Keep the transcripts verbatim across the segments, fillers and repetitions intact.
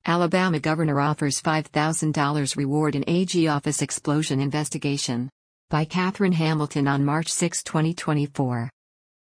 Alabama governor offers five thousand dollars reward in A G office explosion investigation. By Catherine Hamilton on March sixth, twenty twenty-four.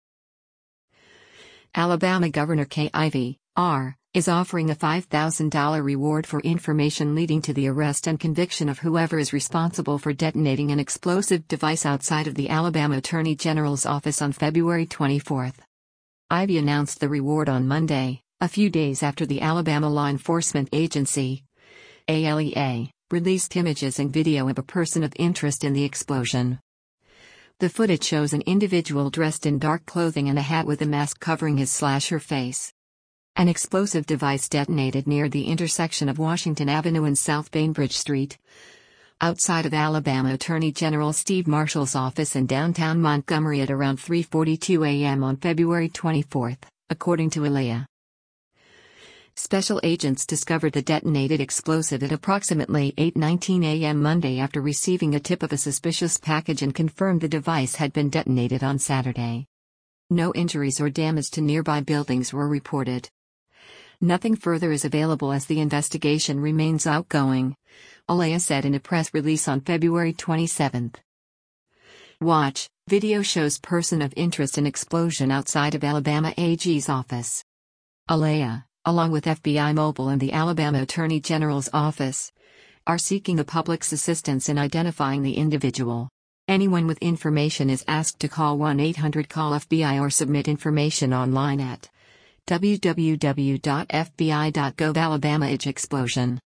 Alabama Governor Kay Ivey, R., is offering a five thousand dollars reward for information leading to the arrest and conviction of whoever is responsible for detonating an explosive device outside of the Alabama Attorney General's office on February twenty-fourth. Ivey announced the reward on Monday, a few days after the Alabama Law Enforcement Agency, A L E A, released images and video of a person of interest in the explosion. The footage shows an individual dressed in dark clothing and a hat with a mask covering his slash her face. An explosive device detonated near the intersection of Washington Avenue and South Bainbridge Street, outside of Alabama Attorney General Steve Marshall's office in downtown Montgomery at around three forty-two a m on February twenty-fourth, according to A L E A. Special agents discovered the detonated explosive at approximately eight nineteen a m Monday after receiving a tip of a suspicious package and confirmed the device had been detonated on Saturday. No injuries or damage to nearby buildings were reported. Nothing further is available as the investigation remains outgoing, A L E A said in a press release on February twenty-seventh. Watch, video shows person of interest in explosion outside of Alabama A G's office. A L E A, along with F B I Mobile and the Alabama Attorney General's office, are seeking the public's assistance in identifying the individual. Anyone with information is asked to call one eight hundred call F B I or submit information online at w w w dot f b i dot gov. Alabama A G explosion.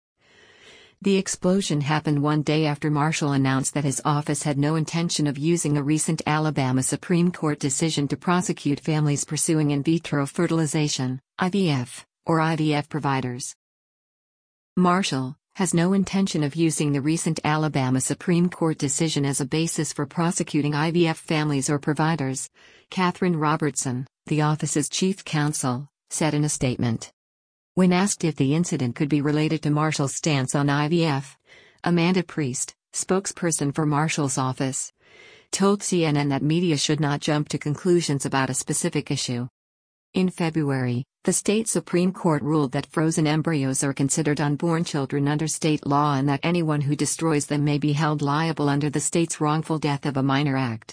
The explosion happened one day after Marshall announced that his office had no intention of using a recent Alabama Supreme Court decision to prosecute families pursuing in vitro fertilization, I V F, or I V F providers. Marshall has no intention of using the recent Alabama Supreme Court decision as a basis for prosecuting I V F families or providers, Catherine Robertson, the office's chief counsel, said in a statement. When asked if the incident could be related to Marshall's stance on I V F, Amanda Priest, spokesperson for Marshall's office, told C N N that media should not jump to conclusions about a specific issue. In February, the state Supreme Court ruled that frozen embryos are considered unborn children under state law and that anyone who destroys them may be held liable under the state's Wrongful Death of a Minor Act.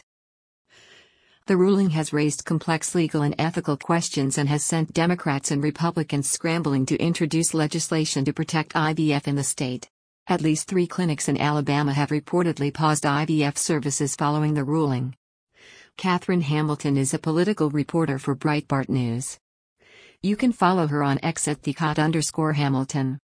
The ruling has raised complex legal and ethical questions and has sent Democrats and Republicans scrambling to introduce legislation to protect I V F in the state. At least three clinics in Alabama have reportedly paused I V F services following the ruling. Catherine Hamilton is a political reporter for Breitbart News. You can follow her on X at the Cot underscore Hamilton.